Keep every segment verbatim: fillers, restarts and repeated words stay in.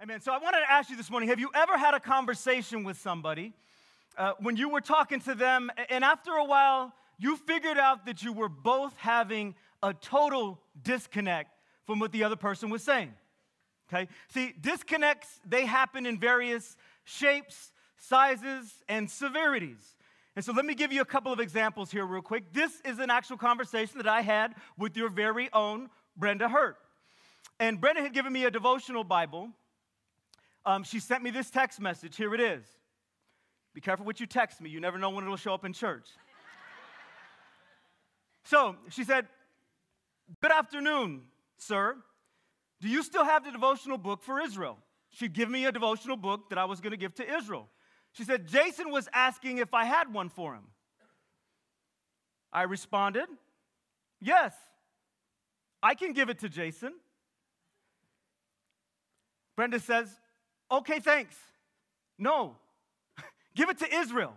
Amen. So I wanted to ask you this morning, have you ever had a conversation with somebody uh, when you were talking to them, and after a while, you figured out that you were both having a total disconnect from what the other person was saying? Okay? See, disconnects, they happen in various shapes, sizes, and severities. And so let me give you a couple of examples here real quick. This is an actual conversation that I had with your very own Brenda Hurt. And Brenda had given me a devotional Bible. Um, she sent me this text message. Here it is. Be careful what you text me. You never know when it'll show up in church. So she said, "Good afternoon, sir. Do you still have the devotional book for Israel?" She'd give me a devotional book that I was going to give to Israel. She said, "Jason was asking if I had one for him." I responded, "Yes, I can give it to Jason." Brenda says, "Okay, thanks. No, give it to Israel."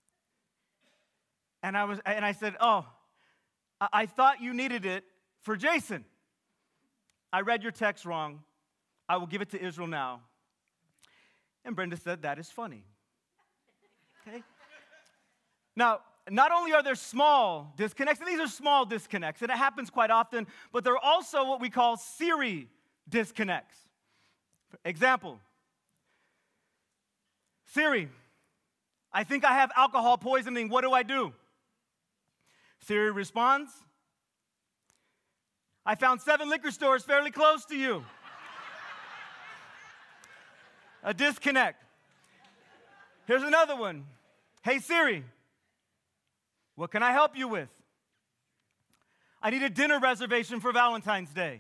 And I was, and I said, "Oh, I, I thought you needed it for Jason. I read your text wrong. I will give it to Israel now." And Brenda said, "That is funny." Okay. Now, not only are there small disconnects, and these are small disconnects, and it happens quite often, but there are also what we call Siri disconnects. Example, "Siri, I think I have alcohol poisoning. What do I do?" Siri responds, "I found seven liquor stores fairly close to you." A disconnect. Here's another one. "Hey Siri, what can I help you with?" "I need a dinner reservation for Valentine's Day.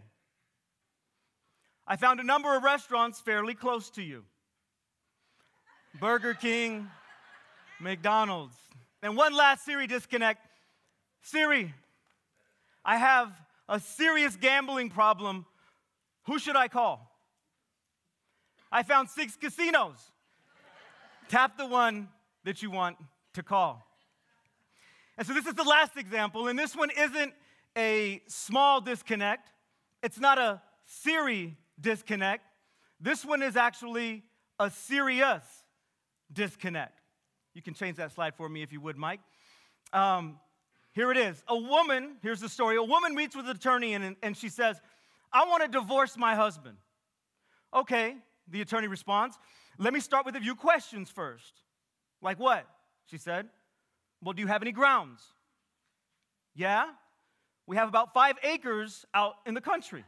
I found a number of restaurants fairly close to you. Burger King, McDonald's." And one last Siri disconnect. "Siri, I have a serious gambling problem. Who should I call?" "I found six casinos. Tap the one that you want to call." And so this is the last example, and this one isn't a small disconnect. It's not a Siri disconnect. This one is actually a serious disconnect. You can change that slide for me if you would, Mike. Um, here it is. A woman, here's the story. A woman meets with an attorney and, and she says, "I want to divorce my husband." "Okay," the attorney responds. "Let me start with a few questions first." "Like what?" she said. "Well, do you have any grounds?" "Yeah, we have about five acres out in the country."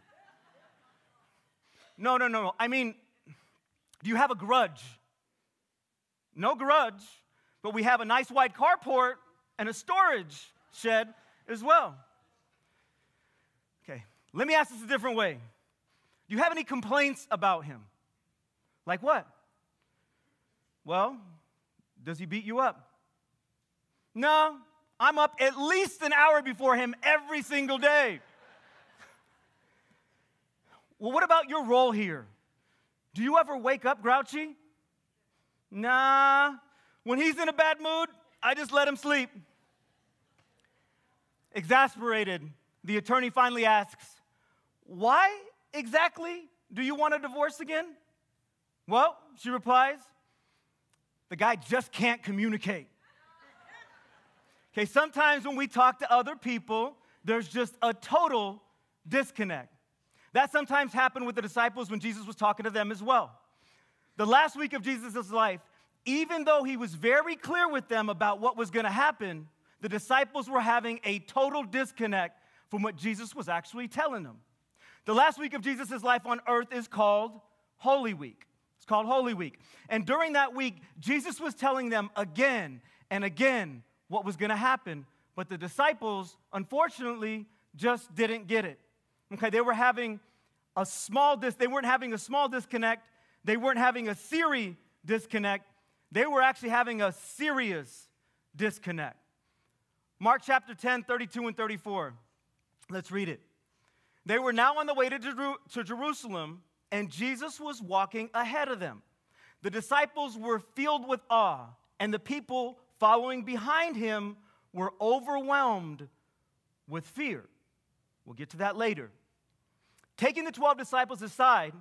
No, no, no, no. I mean, do you have a grudge?" "No grudge, but we have a nice wide carport and a storage shed as well." Okay, let me ask this a different way. "Do you have any complaints about him?" "Like what?" "Well, does he beat you up?" "No, I'm up at least an hour before him every single day." "Well, what about your role here? Do you ever wake up grouchy?" "Nah, when he's in a bad mood, I just let him sleep." Exasperated, the attorney finally asks, "Why exactly do you want a divorce again?" "Well," she replies, "the guy just can't communicate." Okay, sometimes when we talk to other people, there's just a total disconnect. That sometimes happened with the disciples when Jesus was talking to them as well. The last week of Jesus' life, even though he was very clear with them about what was going to happen, the disciples were having a total disconnect from what Jesus was actually telling them. The last week of Jesus' life on earth is called Holy Week. It's called Holy Week. And during that week, Jesus was telling them again and again what was going to happen, but the disciples, unfortunately, just didn't get it. Okay, they were having a small dis- they weren't having a small disconnect. They weren't having a Siri disconnect. They were actually having a serious disconnect. Mark chapter ten, thirty-two and thirty-four. Let's read it. "They were now on the way to, Jeru- to Jerusalem, and Jesus was walking ahead of them. The disciples were filled with awe, and the people following behind him were overwhelmed with fear." We'll get to that later. Taking the twelve disciples aside,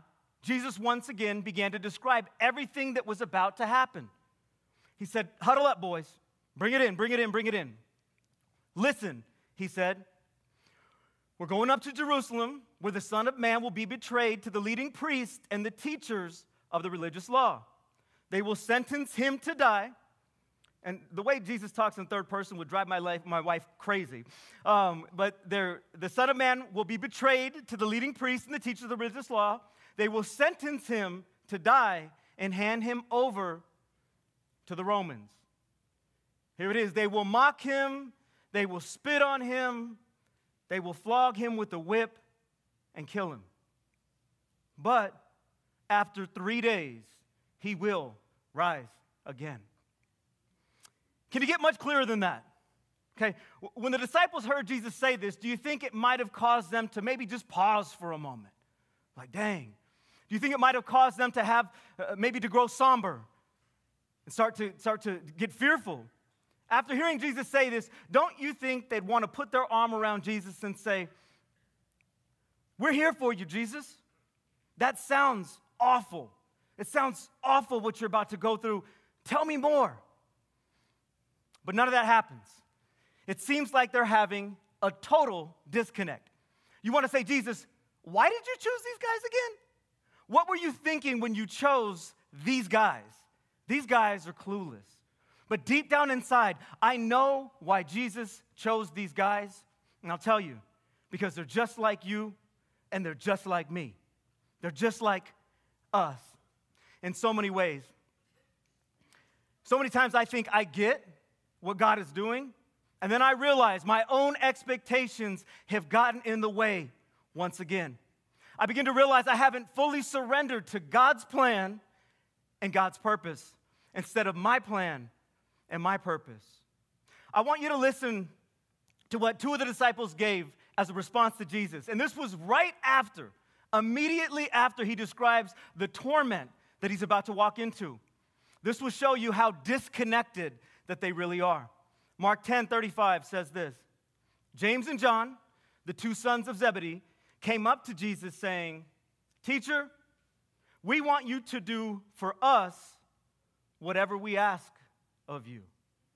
Jesus once again began to describe everything that was about to happen. He said, huddle up, boys. Bring it in, bring it in, bring it in. Listen, he said, we're going up to Jerusalem where the Son of Man will be betrayed to the leading priests and the teachers of the religious law. They will sentence him to die. And the way Jesus talks in third person would drive my, life, my wife crazy. Um, but the Son of Man will be betrayed to the leading priests and the teachers of the religious law. They will sentence him to die and hand him over to the Romans. Here it is. They will mock him. They will spit on him. They will flog him with a whip and kill him. But after three days, he will rise again. Can you get much clearer than that? Okay, when the disciples heard Jesus say this, do you think it might have caused them to maybe just pause for a moment? Like, dang. Do you think it might have caused them to have, uh, maybe to grow somber and start to, start to get fearful? After hearing Jesus say this, don't you think they'd want to put their arm around Jesus and say, we're here for you, Jesus? That sounds awful. It sounds awful what you're about to go through. Tell me more. But none of that happens. It seems like they're having a total disconnect. You want to say, Jesus, why did you choose these guys again? What were you thinking when you chose these guys? These guys are clueless. But deep down inside, I know why Jesus chose these guys, and I'll tell you, because they're just like you, and they're just like me. They're just like us in so many ways. So many times I think I get what God is doing, and then I realize my own expectations have gotten in the way once again. I begin to realize I haven't fully surrendered to God's plan and God's purpose instead of my plan and my purpose. I want you to listen to what two of the disciples gave as a response to Jesus. And this was right after, immediately after he describes the torment that he's about to walk into. This will show you how disconnected that they really are. Mark ten thirty-five says this, James and John, the two sons of Zebedee, came up to Jesus saying, Teacher, we want you to do for us whatever we ask of you.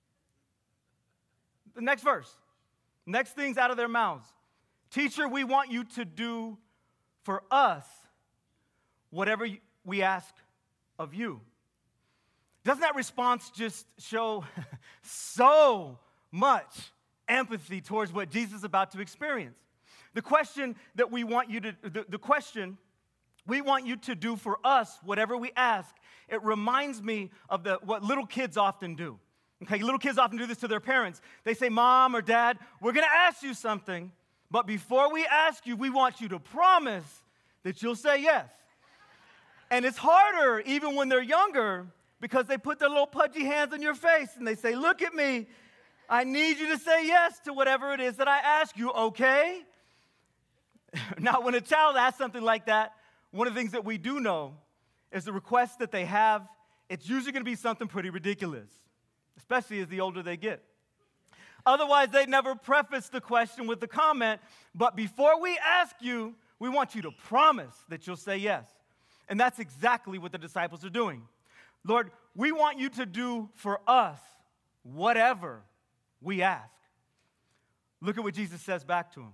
The next verse, next things out of their mouths. Teacher, we want you to do for us whatever we ask of you. Doesn't that response just show so much empathy towards what Jesus is about to experience? The question that we want you to, the, the question, we want you to do for us whatever we ask, it reminds me of the, what little kids often do. Okay, little kids often do this to their parents. They say, Mom or Dad, we're going to ask you something, but before we ask you, we want you to promise that you'll say yes. And it's harder even when they're younger because they put their little pudgy hands on your face and they say, look at me. I need you to say yes to whatever it is that I ask you, okay? Now, when a child asks something like that, one of the things that we do know is the request that they have, it's usually going to be something pretty ridiculous, especially as the older they get. Otherwise, they never preface the question with the comment, but before we ask you, we want you to promise that you'll say yes. And that's exactly what the disciples are doing. Lord, we want you to do for us whatever we ask. Look at what Jesus says back to him.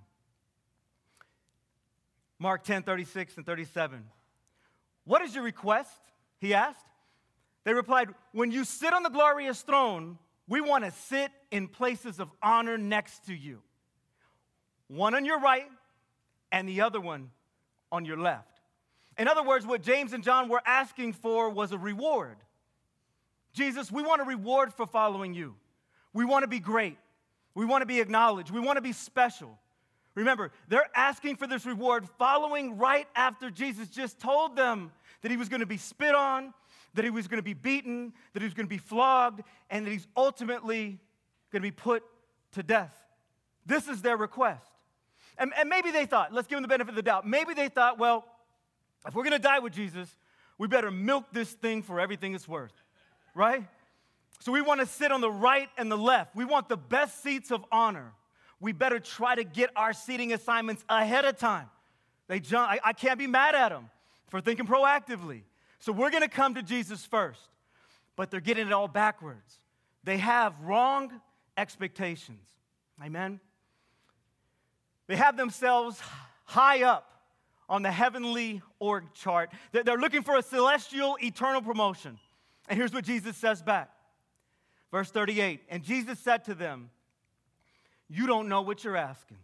Mark ten, thirty-six and thirty-seven. What is your request? He asked. They replied, when you sit on the glorious throne, we want to sit in places of honor next to you. One on your right and the other one on your left. In other words, what James and John were asking for was a reward. Jesus, we want a reward for following you. We want to be great. We want to be acknowledged. We want to be special. Remember, they're asking for this reward following right after Jesus just told them that he was going to be spit on, that he was going to be beaten, that he was going to be flogged, and that he's ultimately going to be put to death. This is their request. And, and maybe they thought, let's give them the benefit of the doubt, maybe they thought, well, if we're going to die with Jesus, we better milk this thing for everything it's worth, right? So we want to sit on the right and the left. We want the best seats of honor. We better try to get our seating assignments ahead of time. They jump, I, I can't be mad at them. for thinking proactively. So we're going to come to Jesus first, but they're getting it all backwards. They have wrong expectations. Amen? They have themselves high up on the heavenly org chart. They're looking for a celestial, eternal promotion. And here's what Jesus says back. Verse thirty-eight, and Jesus said to them, you don't know what you're asking.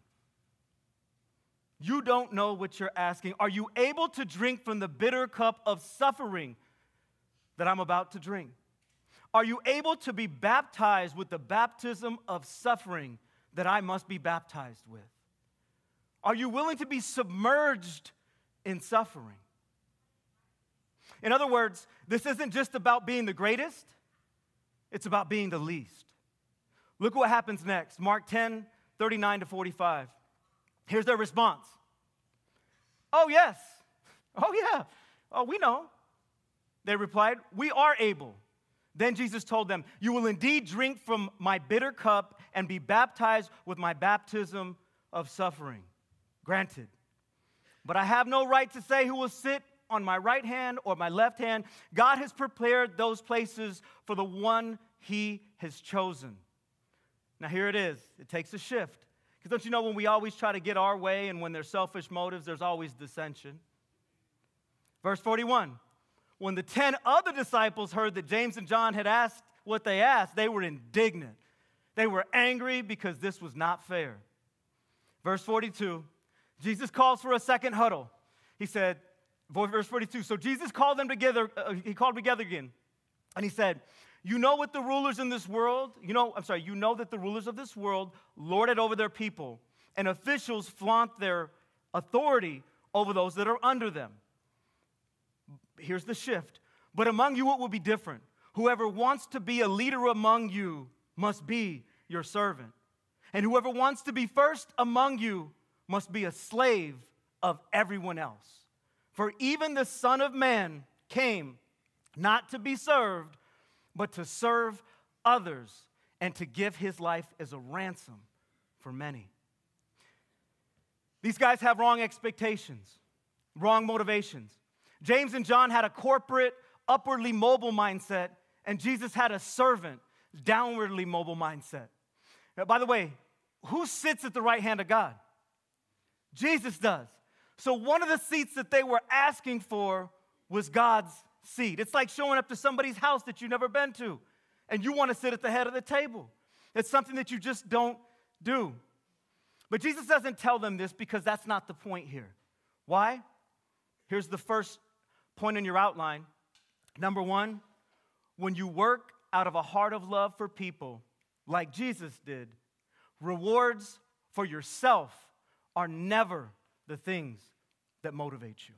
You don't know what you're asking. Are you able to drink from the bitter cup of suffering that I'm about to drink? Are you able to be baptized with the baptism of suffering that I must be baptized with? Are you willing to be submerged in suffering? In other words, this isn't just about being the greatest, it's about being the least. Look what happens next. Mark ten, thirty-nine to forty-five. Here's their response. Oh, yes. Oh, yeah. Oh, we know. They replied, we are able. Then Jesus told them, you will indeed drink from my bitter cup and be baptized with my baptism of suffering. Granted. But I have no right to say who will sit on my right hand or my left hand. God has prepared those places for the one he has chosen. Now here it is. It takes a shift. Because don't you know when we always try to get our way and when there's selfish motives, there's always dissension. Verse forty-one. When the ten other disciples heard that James and John had asked what they asked, they were indignant. They were angry because this was not fair. Verse forty-two. Jesus calls for a second huddle. He said, verse forty-two, so Jesus called them together, uh, he called them together again, and he said, you know what the rulers in this world, you know, I'm sorry, you know that the rulers of this world lord it over their people, and officials flaunt their authority over those that are under them. Here's the shift. But among you it will be different. Whoever wants to be a leader among you must be your servant. And whoever wants to be first among you must be a slave of everyone else. For even the Son of Man came not to be served, but to serve others and to give his life as a ransom for many. These guys have wrong expectations, wrong motivations. James and John had a corporate, upwardly mobile mindset, and Jesus had a servant, downwardly mobile mindset. Now, by the way, who sits at the right hand of God? Jesus does. So one of the seats that they were asking for was God's seat. It's like showing up to somebody's house that you've never been to, and you want to sit at the head of the table. It's something that you just don't do. But Jesus doesn't tell them this because that's not the point here. Why? Here's the first point in your outline. Number one, when you work out of a heart of love for people, like Jesus did, rewards for yourself are never the things that motivate you.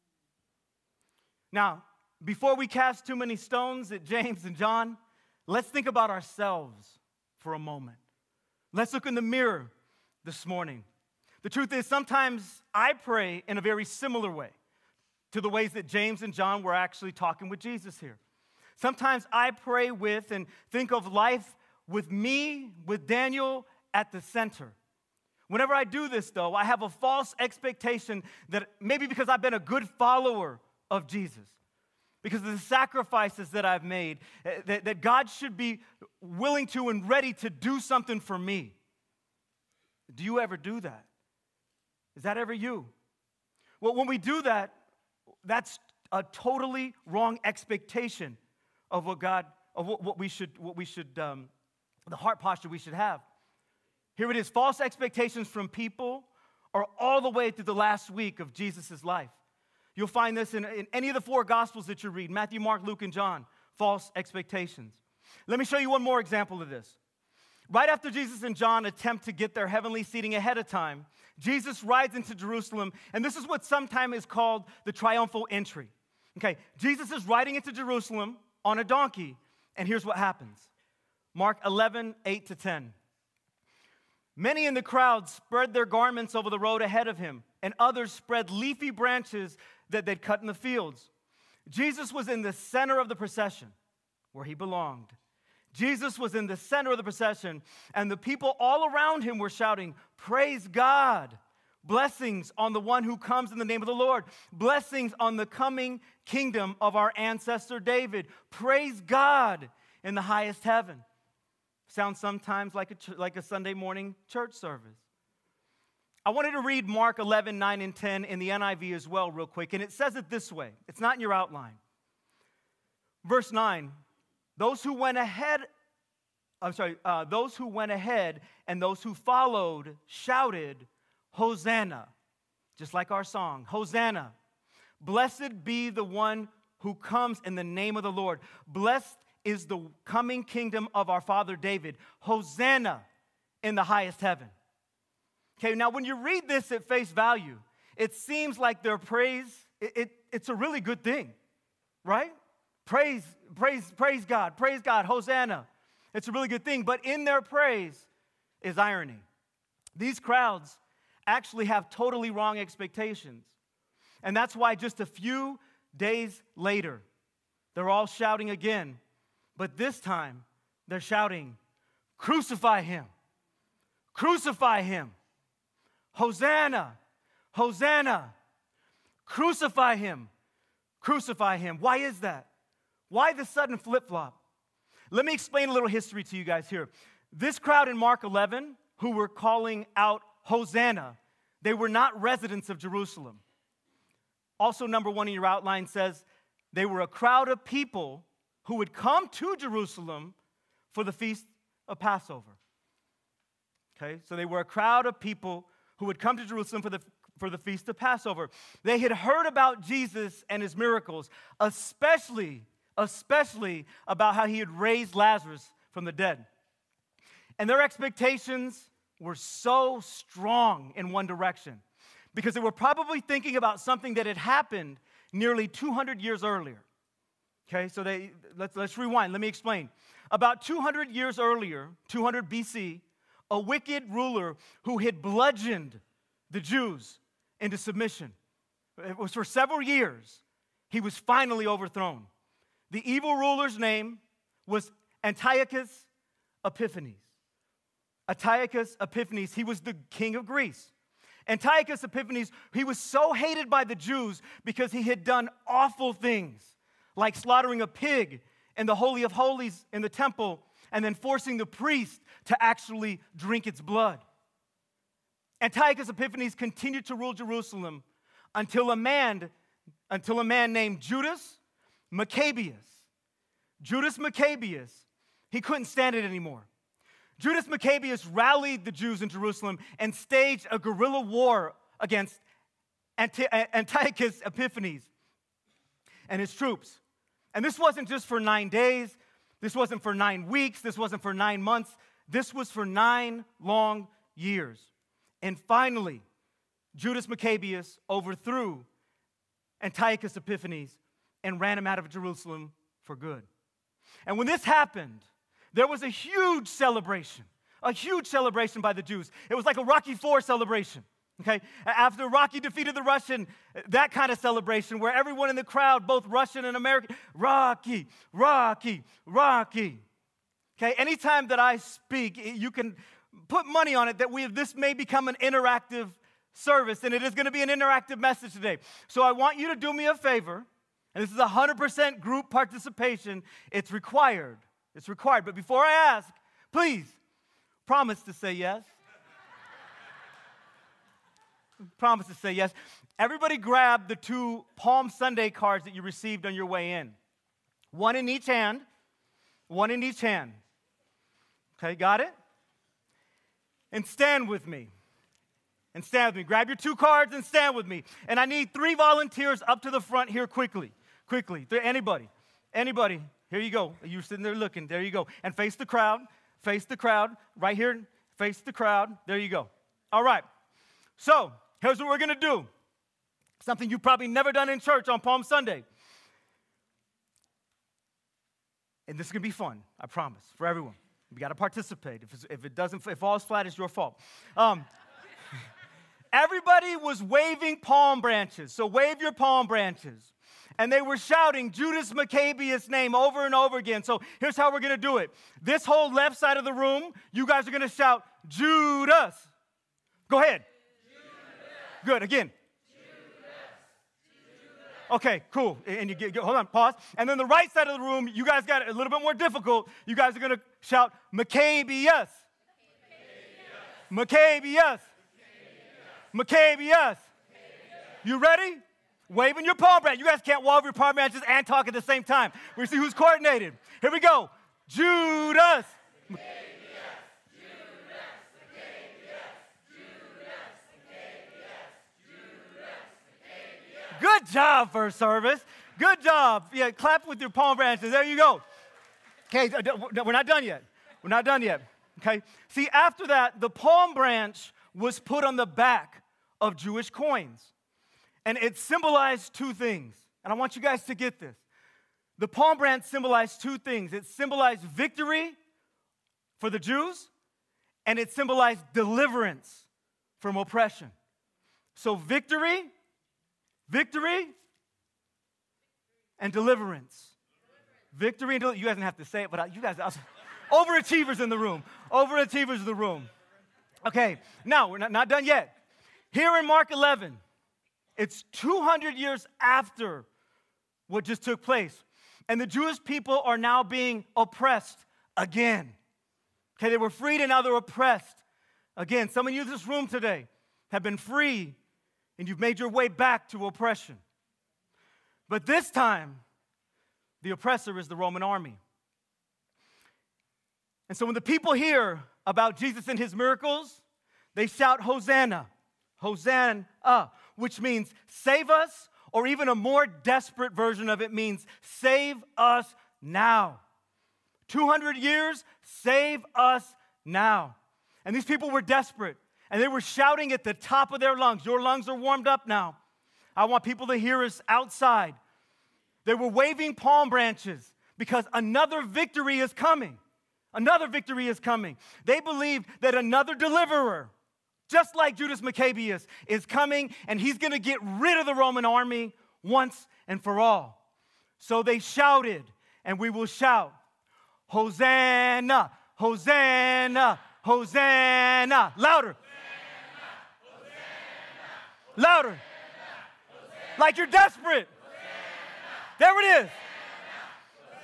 Now, before we cast too many stones at James and John, let's think about ourselves for a moment. Let's look in the mirror this morning. The truth is, sometimes I pray in a very similar way to the ways that James and John were actually talking with Jesus here. Sometimes I pray with and think of life with me, with Daniel at the center. Whenever I do this, though, I have a false expectation that maybe because I've been a good follower of Jesus, because of the sacrifices that I've made, that, that God should be willing to and ready to do something for me. Do you ever do that? Is that ever you? Well, when we do that, that's a totally wrong expectation of what God, of what, what we should, what we should, um, the heart posture we should have. Here it is. False expectations from people are all the way through the last week of Jesus' life. You'll find this in, in any of the four Gospels that you read, Matthew, Mark, Luke, and John, false expectations. Let me show you one more example of this. Right after Jesus and John attempt to get their heavenly seating ahead of time, Jesus rides into Jerusalem, and this is what sometimes is called the triumphal entry. Okay, Jesus is riding into Jerusalem on a donkey, and here's what happens. Mark eleven, eight to ten. Many in the crowd spread their garments over the road ahead of him, and others spread leafy branches that they'd cut in the fields. Jesus was in the center of the procession, where he belonged. Jesus was in the center of the procession, and the people all around him were shouting, "Praise God! Blessings on the one who comes in the name of the Lord. Blessings on the coming kingdom of our ancestor David. Praise God in the highest heaven. Sounds sometimes like a, ch- like a Sunday morning church service. I wanted to read Mark eleven, nine, and ten in the N I V as well real quick, and it says it this way. It's not in your outline. Verse nine, those who went ahead, I'm sorry, uh, those who went ahead and those who followed shouted, Hosanna, just like our song, Hosanna. Blessed be the one who comes in the name of the Lord. Blessed is the coming kingdom of our father David. Hosanna in the highest heaven. Okay, now when you read this at face value, it seems like their praise, it, it, it's a really good thing, right? Praise, praise, praise God, praise God, Hosanna. It's a really good thing, but in their praise is irony. These crowds actually have totally wrong expectations. And that's why just a few days later, they're all shouting again, but this time they're shouting, crucify him, crucify him. Hosanna, Hosanna, crucify him, crucify him. Why is that? Why the sudden flip-flop? Let me explain a little history to you guys here. This crowd in Mark eleven, who were calling out Hosanna, they were not residents of Jerusalem. Also, number one in your outline says they were a crowd of people who would come to Jerusalem for the feast of Passover. Okay, so they were a crowd of people who would come to Jerusalem for the, for the feast of Passover. They had heard about Jesus and his miracles, especially, especially about how he had raised Lazarus from the dead. And their expectations were so strong in one direction because they were probably thinking about something that had happened nearly two hundred years earlier. Okay, so they let's, let's rewind. Let me explain. About two hundred years earlier, two hundred B C, a wicked ruler who had bludgeoned the Jews into submission. It was for several years. He was finally overthrown. The evil ruler's name was Antiochus Epiphanes. Antiochus Epiphanes, he was the king of Greece. Antiochus Epiphanes, he was so hated by the Jews because he had done awful things, like slaughtering a pig in the Holy of Holies in the temple and then forcing the priest to actually drink its blood. Antiochus Epiphanes continued to rule Jerusalem until a man, until a man named Judas Maccabeus. Judas Maccabeus, he couldn't stand it anymore. Judas Maccabeus rallied the Jews in Jerusalem and staged a guerrilla war against Antiochus Epiphanes and his troops. And this wasn't just for nine days. This wasn't for nine weeks. This wasn't for nine months. This was for nine long years. And finally, Judas Maccabeus overthrew Antiochus Epiphanes and ran him out of Jerusalem for good. And when this happened, there was a huge celebration, a huge celebration by the Jews. It was like a Rocky four celebration. Okay, after Rocky defeated the Russian, that kind of celebration where everyone in the crowd, both Russian and American, Rocky, Rocky, Rocky. Okay, anytime that I speak, you can put money on it that we this may become an interactive service, and it is going to be an interactive message today. So I want you to do me a favor, and this is one hundred percent group participation. It's required. It's required. But before I ask, please promise to say yes. Promise to say yes. Everybody grab the two Palm Sunday cards that you received on your way in. One in each hand. One in each hand. Okay, got it? And stand with me. And stand with me. Grab your two cards and stand with me. And I need three volunteers up to the front here quickly. Quickly. Anybody. Anybody. Here you go. You're sitting there looking. There you go. And face the crowd. Face the crowd. Right here. Face the crowd. There you go. All right. So, here's what we're going to do. Something you've probably never done in church on Palm Sunday. And this is going to be fun, I promise, for everyone. You got to participate. If, if it doesn't, if it falls flat, it's your fault. Um, everybody was waving palm branches. So wave your palm branches. And they were shouting Judas Maccabeus' name over and over again. So here's how we're going to do it. This whole left side of the room, you guys are going to shout, Judas. Go ahead. Good, again. Okay, cool. And you get, hold on, pause. And then the right side of the room, you guys got it a little bit more difficult. You guys are going to shout, Maccabeus. Maccabeus. Maccabeus. You ready? Waving your palm branch. You guys can't wave your palm branches and talk at the same time. We see who's coordinated. Here we go. Judas. Good job, first service. Good job. Yeah, clap with your palm branches. There you go. Okay, we're not done yet. We're not done yet. Okay. See, after that, the palm branch was put on the back of Jewish coins. And it symbolized two things. And I want you guys to get this. The palm branch symbolized two things. It symbolized victory for the Jews, and it symbolized deliverance from oppression. So victory, victory, and deliverance. Victory and deliverance. You guys don't have to say it, but I, you guys, overachievers in the room. Overachievers in the room. Okay, now we're not, not done yet. Here in Mark eleven, it's two hundred years after what just took place. And the Jewish people are now being oppressed again. Okay, they were freed and now they're oppressed again. Some of you in this room today have been free and you've made your way back to oppression. But this time, the oppressor is the Roman army. And so when the people hear about Jesus and his miracles, they shout, Hosanna, Hosanna, which means save us, or even a more desperate version of it means save us now. two hundred years, save us now. And these people were desperate, and they were shouting at the top of their lungs. Your lungs are warmed up now. I want people to hear us outside. They were waving palm branches because another victory is coming. Another victory is coming. They believed that another deliverer, just like Judas Maccabeus, is coming, and he's going to get rid of the Roman army once and for all. So they shouted, and we will shout, Hosanna, Hosanna, Hosanna. Louder. Hosanna, Hosanna, louder. Hosanna, like you're desperate. Hosanna, there it is. Hosanna,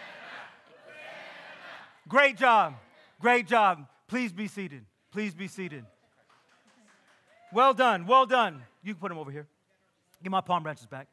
great job. Great job. Please be seated. Please be seated. Well done. Well done. You can put them over here. Get my palm branches back.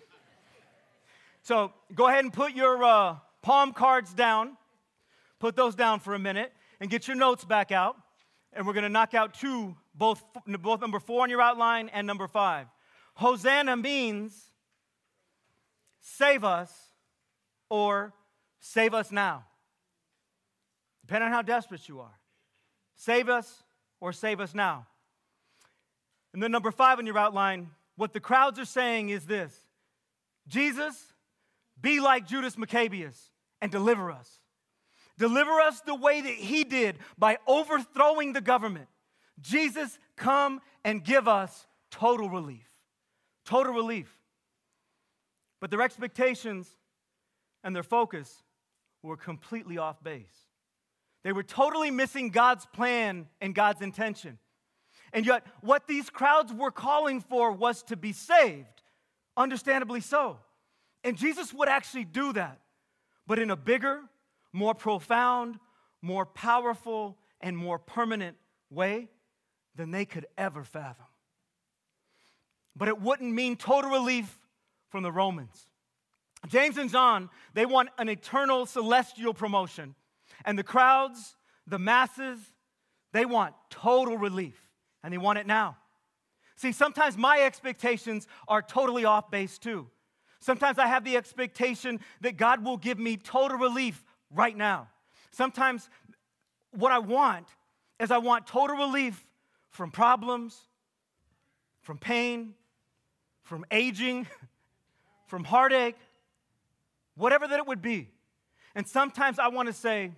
So go ahead and put your uh, palm cards down. Put those down for a minute and get your notes back out. And we're going to knock out two, both, both number four on your outline and number five. Hosanna means save us or save us now. Depending on how desperate you are. Save us or save us now. And then number five on your outline, what the crowds are saying is this. Jesus, be like Judas Maccabeus and deliver us. Deliver us the way that he did by overthrowing the government. Jesus, come and give us total relief. Total relief. But their expectations and their focus were completely off base. They were totally missing God's plan and God's intention. And yet, what these crowds were calling for was to be saved, understandably so. And Jesus would actually do that, but in a bigger, more profound, more powerful, and more permanent way than they could ever fathom. But it wouldn't mean total relief from the Romans. James and John, they want an eternal celestial promotion. And the crowds, the masses, they want total relief. And they want it now. See, sometimes my expectations are totally off base too. Sometimes I have the expectation that God will give me total relief right now. Sometimes what I want is I want total relief from problems, from pain, from aging, from heartache, whatever that it would be. And sometimes I want to say,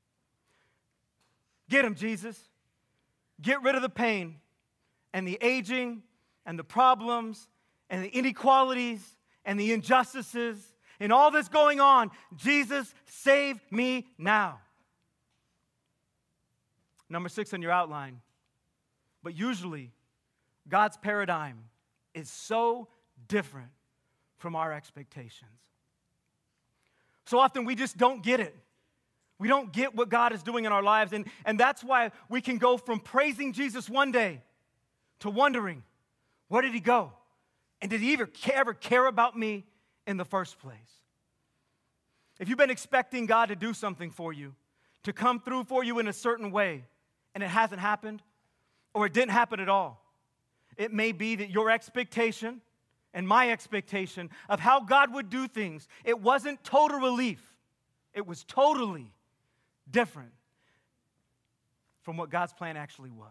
get him, Jesus. Get rid of the pain and the aging and the problems and the inequalities and the injustices and all that's going on. Jesus, save me now. Number six on your outline. But usually, God's paradigm is so different from our expectations. So often we just don't get it. We don't get what God is doing in our lives. And, and that's why we can go from praising Jesus one day to wondering, where did he go? And did he ever care, ever care about me in the first place? If you've been expecting God to do something for you, to come through for you in a certain way, and it hasn't happened, or it didn't happen at all, it may be that your expectation and my expectation of how God would do things, it wasn't total relief. It was totally different from what God's plan actually was.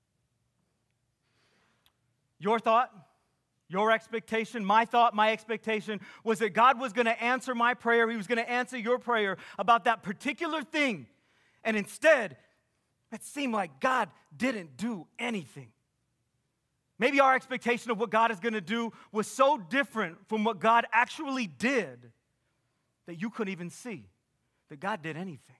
Your thought, your expectation, my thought, my expectation was that God was going to answer my prayer. He was going to answer your prayer about that particular thing. And instead, it seemed like God didn't do anything. Maybe our expectation of what God is going to do was so different from what God actually did that you couldn't even see that God did anything.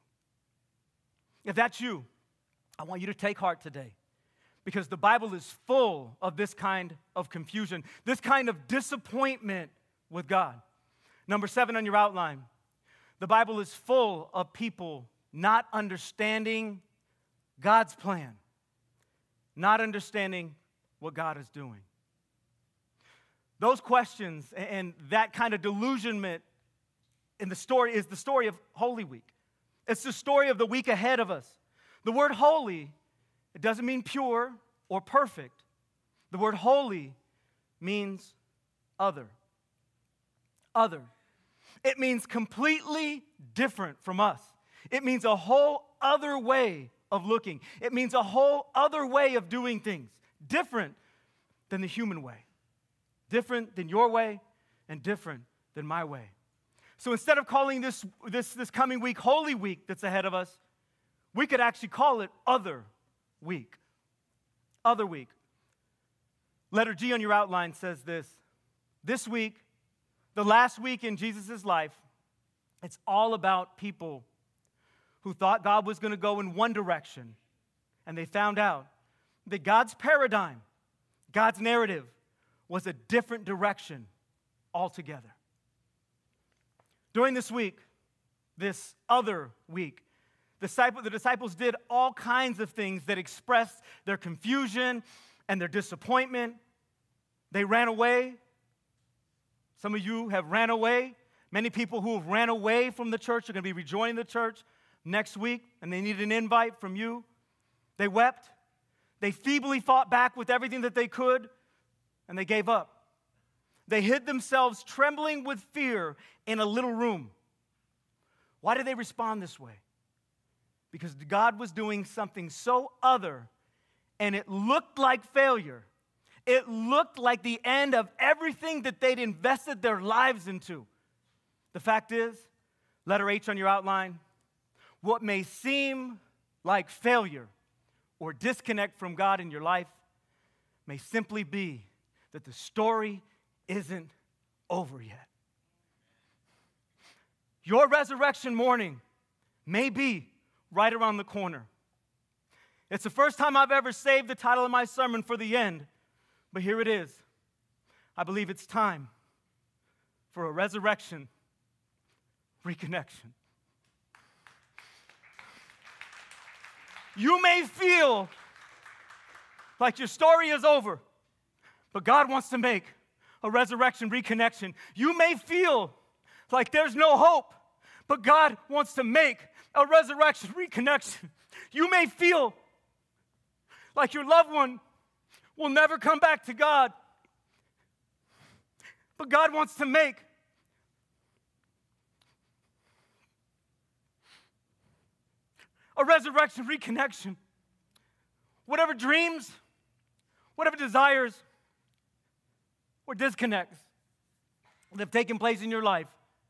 If that's you, I want you to take heart today, because the Bible is full of this kind of confusion, this kind of disappointment with God. Number seven on your outline, the Bible is full of people not understanding God's plan, not understanding what God is doing. Those questions and that kind of delusionment in the story is the story of Holy Week. It's the story of the week ahead of us. The word holy, it doesn't mean pure or perfect. The word holy means other. Other. It means completely different from us. It means a whole other way of looking. It means a whole other way of doing things. Different than the human way. Different than your way and different than my way. So instead of calling this, this, this coming week Holy Week that's ahead of us, we could actually call it Other Week. Other Week. Letter G on your outline says this. This week, the last week in Jesus' life, it's all about people who thought God was going to go in one direction, and they found out that God's paradigm, God's narrative, was a different direction altogether. During this week, this other week, the disciples did all kinds of things that expressed their confusion and their disappointment. They ran away. Some of you have ran away. Many people who have ran away from the church are going to be rejoining the church next week, and they need an invite from you. They wept. They feebly fought back with everything that they could, and they gave up. They hid themselves trembling with fear in a little room. Why did they respond this way? Because God was doing something so other, and it looked like failure. It looked like the end of everything that they'd invested their lives into. The fact is, letter H on your outline, what may seem like failure or disconnect from God in your life may simply be that the story isn't over yet. Your resurrection morning may be right around the corner. It's the first time I've ever saved the title of my sermon for the end, but here it is. I believe it's time for a resurrection reconnection. You may feel like your story is over, but God wants to make a resurrection reconnection. You may feel like there's no hope, but God wants to make a resurrection reconnection. You may feel like your loved one will never come back to God, but God wants to make a resurrection reconnection. Whatever dreams, whatever desires, or disconnects that have taken place in your life,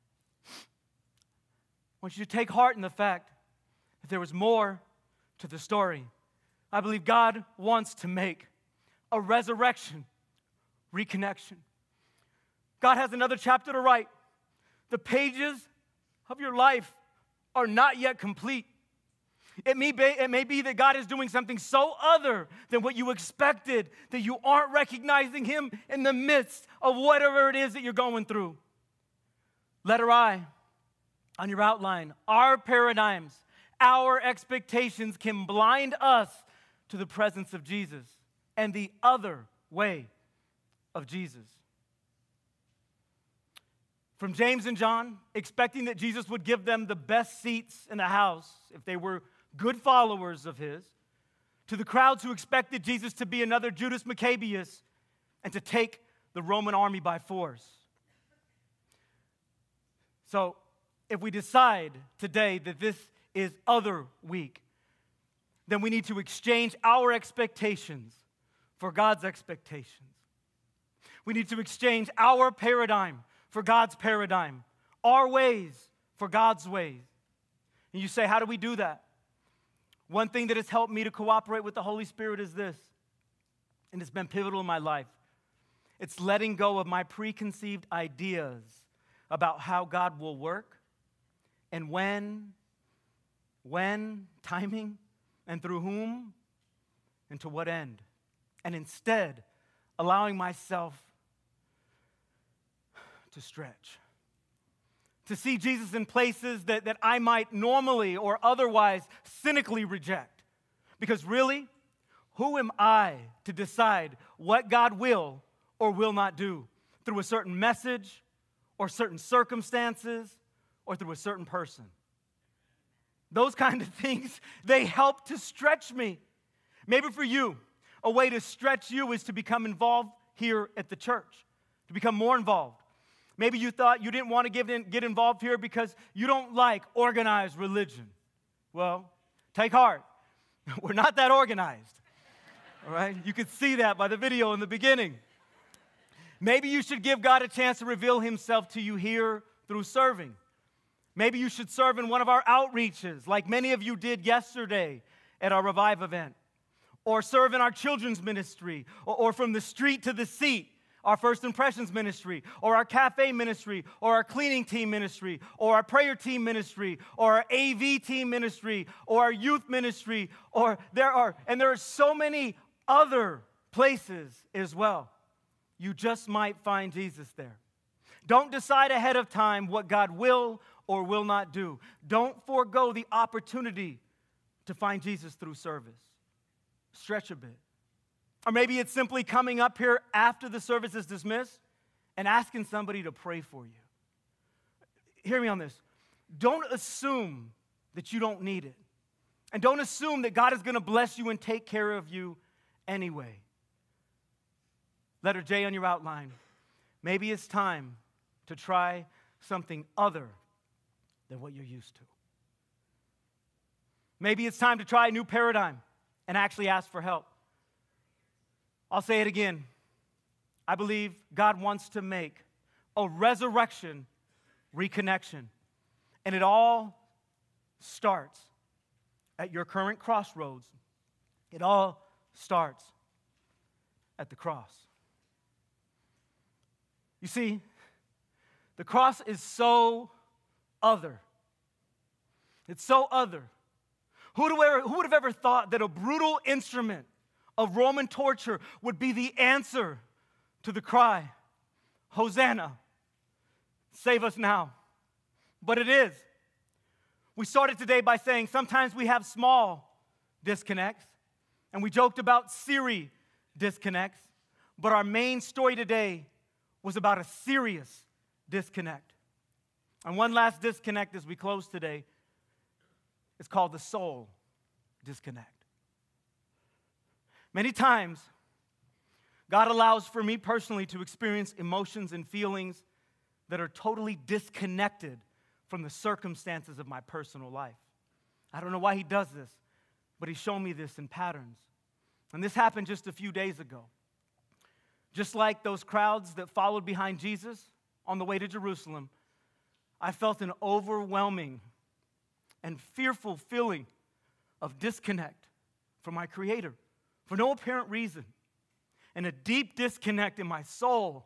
I want you to take heart in the fact that there was more to the story. I believe God wants to make a resurrection reconnection. God has another chapter to write. The pages of your life are not yet complete. It may, be, it may be that God is doing something so other than what you expected that you aren't recognizing Him in the midst of whatever it is that you're going through. Letter I, on your outline, our paradigms, our expectations can blind us to the presence of Jesus and the other way of Jesus. From James and John, expecting that Jesus would give them the best seats in the house if they were good followers of His, to the crowds who expected Jesus to be another Judas Maccabeus and to take the Roman army by force. So, if we decide today that this is other week, then we need to exchange our expectations for God's expectations. We need to exchange our paradigm for God's paradigm, our ways for God's ways. And you say, how do we do that? One thing that has helped me to cooperate with the Holy Spirit is this, and it's been pivotal in my life. It's letting go of my preconceived ideas about how God will work and when, when, timing, and through whom, and to what end. And instead, allowing myself to stretch, to see Jesus in places that, that I might normally or otherwise cynically reject. Because really, who am I to decide what God will or will not do through a certain message or certain circumstances or through a certain person? Those kind of things, they help to stretch me. Maybe for you, a way to stretch you is to become involved here at the church, to become more involved. Maybe you thought you didn't want to get, in, get involved here because you don't like organized religion. Well, take heart. We're not that organized. All right? You could see that by the video in the beginning. Maybe you should give God a chance to reveal Himself to you here through serving. Maybe you should serve in one of our outreaches, like many of you did yesterday at our Revive event. Or serve in our children's ministry, or, or from the street to the seat, our First Impressions ministry, or our cafe ministry, or our cleaning team ministry, or our prayer team ministry, or our A V team ministry, or our youth ministry, or there are, and there are so many other places as well. You just might find Jesus there. Don't decide ahead of time what God will or will not do. Don't forego the opportunity to find Jesus through service. Stretch a bit. Or maybe it's simply coming up here after the service is dismissed and asking somebody to pray for you. Hear me on this. Don't assume that you don't need it. And don't assume that God is going to bless you and take care of you anyway. Letter J on your outline. Maybe it's time to try something other than what you're used to. Maybe it's time to try a new paradigm and actually ask for help. I'll say it again. I believe God wants to make a resurrection reconnection. And it all starts at your current crossroads. It all starts at the cross. You see, the cross is so other. It's so other. Who would, ever, who would have ever thought that a brutal instrument of Roman torture would be the answer to the cry, Hosanna, save us now? But it is. We started today by saying sometimes we have small disconnects, and we joked about Siri disconnects, but our main story today was about a serious disconnect. And one last disconnect as we close today is called the soul disconnect. Many times, God allows for me personally to experience emotions and feelings that are totally disconnected from the circumstances of my personal life. I don't know why He does this, but He's shown me this in patterns. And this happened just a few days ago. Just like those crowds that followed behind Jesus on the way to Jerusalem, I felt an overwhelming and fearful feeling of disconnect from my Creator for no apparent reason, and a deep disconnect in my soul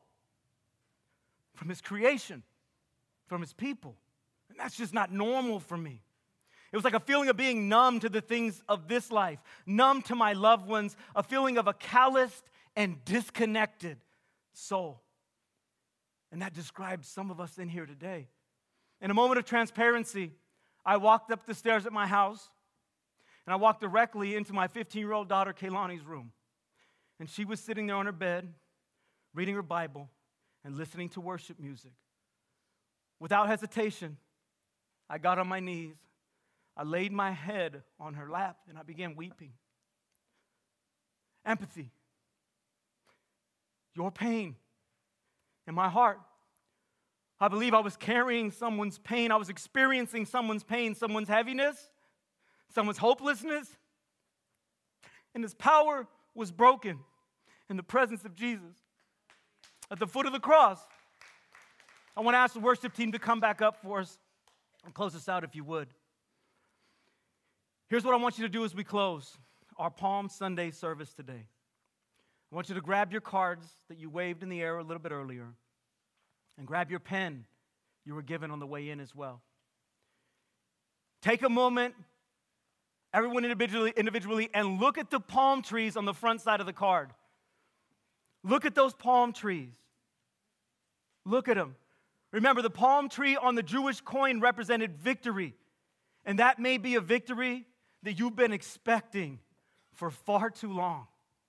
from His creation, from His people. And that's just not normal for me. It was like a feeling of being numb to the things of this life, numb to my loved ones, a feeling of a calloused and disconnected soul. And that describes some of us in here today. In a moment of transparency, I walked up the stairs at my house, and I walked directly into my fifteen-year-old daughter, Kaylani's room. And she was sitting there on her bed, reading her Bible and listening to worship music. Without hesitation, I got on my knees, I laid my head on her lap, and I began weeping. Empathy. Your pain in my heart. I believe I was carrying someone's pain. I was experiencing someone's pain, someone's heaviness, someone's hopelessness. And his power was broken in the presence of Jesus at the foot of the cross. I want to ask the worship team to come back up for us and close us out if you would. Here's what I want you to do as we close our Palm Sunday service today. I want you to grab your cards that you waved in the air a little bit earlier and grab your pen you were given on the way in as well. Take a moment, everyone individually, individually, and look at the palm trees on the front side of the card. Look at those palm trees. Look at them. Remember, the palm tree on the Jewish coin represented victory, and that may be a victory that you've been expecting for far too long.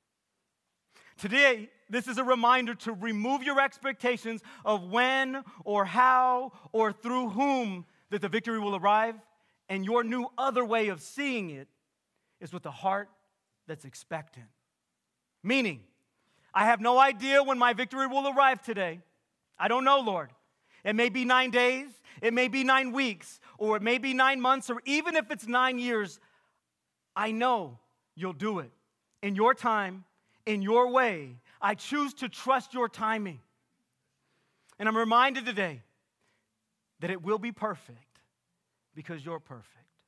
Today, this is a reminder to remove your expectations of when or how or through whom that the victory will arrive, and your new other way of seeing it is with a heart that's expectant. Meaning, I have no idea when my victory will arrive today. I don't know, Lord. It may be nine days, it may be nine weeks, or it may be nine months, or even if it's nine years, I know you'll do it in your time, in your way. I choose to trust your timing. And I'm reminded today that it will be perfect because you're perfect.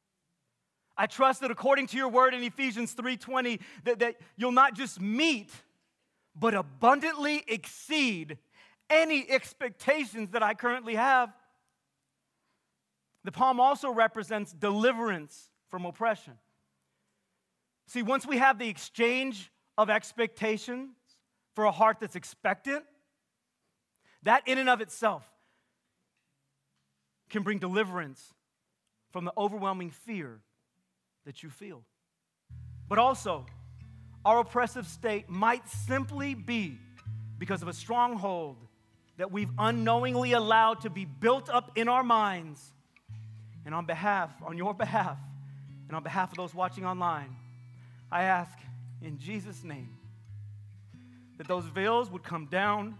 I trust that according to your word in Ephesians three twenty, that, that you'll not just meet, but abundantly exceed any expectations that I currently have. The palm also represents deliverance from oppression. See, once we have the exchange of expectations for a heart that's expectant, that in and of itself can bring deliverance from the overwhelming fear that you feel. But also, our oppressive state might simply be because of a stronghold that we've unknowingly allowed to be built up in our minds. And on behalf, on your behalf, and on behalf of those watching online, I ask in Jesus' name that those veils would come down,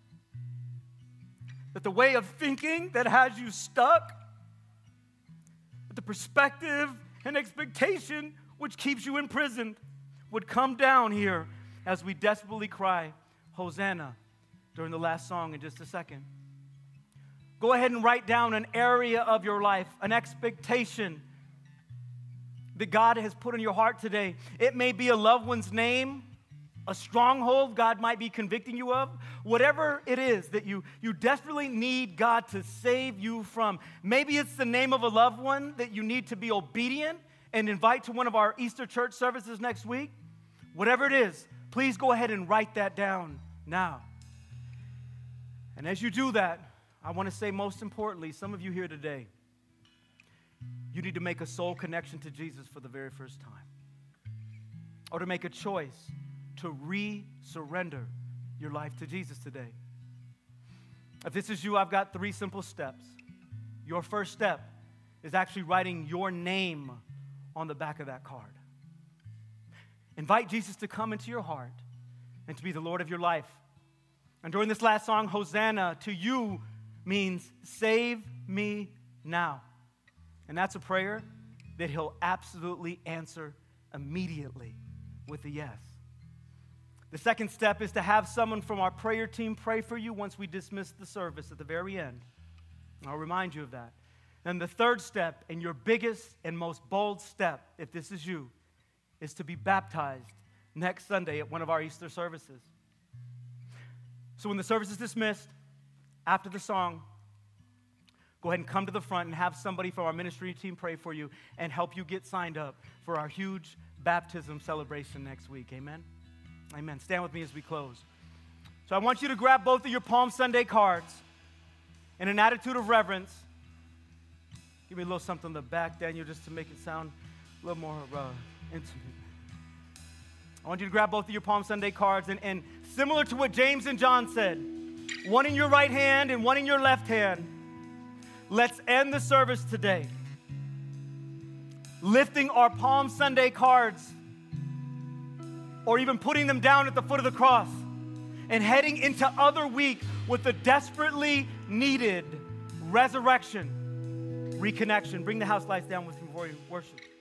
that the way of thinking that has you stuck, that the perspective and expectation which keeps you imprisoned would come down here as we desperately cry, Hosanna, during the last song in just a second. Go ahead and write down an area of your life, an expectation that God has put in your heart today. It may be a loved one's name, a stronghold God might be convicting you of. Whatever it is that you, you desperately need God to save you from. Maybe it's the name of a loved one that you need to be obedient and invite to one of our Easter church services next week. Whatever it is, please go ahead and write that down now. And as you do that, I want to say most importantly, some of you here today, you need to make a soul connection to Jesus for the very first time. Or to make a choice to re-surrender your life to Jesus today. If this is you, I've got three simple steps. Your first step is actually writing your name on the back of that card. Invite Jesus to come into your heart and to be the Lord of your life. And during this last song, Hosanna, to you means save me now. And that's a prayer that he'll absolutely answer immediately with a yes. The second step is to have someone from our prayer team pray for you once we dismiss the service at the very end. I'll remind you of that. And the third step, and your biggest and most bold step, if this is you, is to be baptized next Sunday at one of our Easter services. So when the service is dismissed, after the song, go ahead and come to the front and have somebody from our ministry team pray for you and help you get signed up for our huge baptism celebration next week. Amen? Amen. Stand with me as we close. So I want you to grab both of your Palm Sunday cards in an attitude of reverence. Give me a little something in the back, Daniel, just to make it sound a little more uh, intimate. I want you to grab both of your Palm Sunday cards and, and similar to what James and John said, one in your right hand and one in your left hand, let's end the service today lifting our Palm Sunday cards or even putting them down at the foot of the cross and heading into other week with the desperately needed resurrection, reconnection. Bring the house lights down with me before you worship.